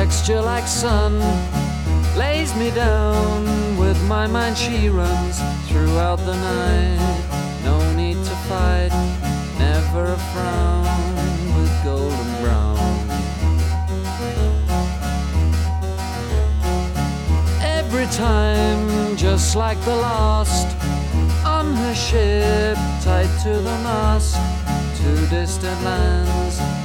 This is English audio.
texture like sun lays me down. With my mind she runs throughout the night. No need to fight, never a frown, with golden brown. Every time, just like the last, on her ship, tied to the mast, to distant lands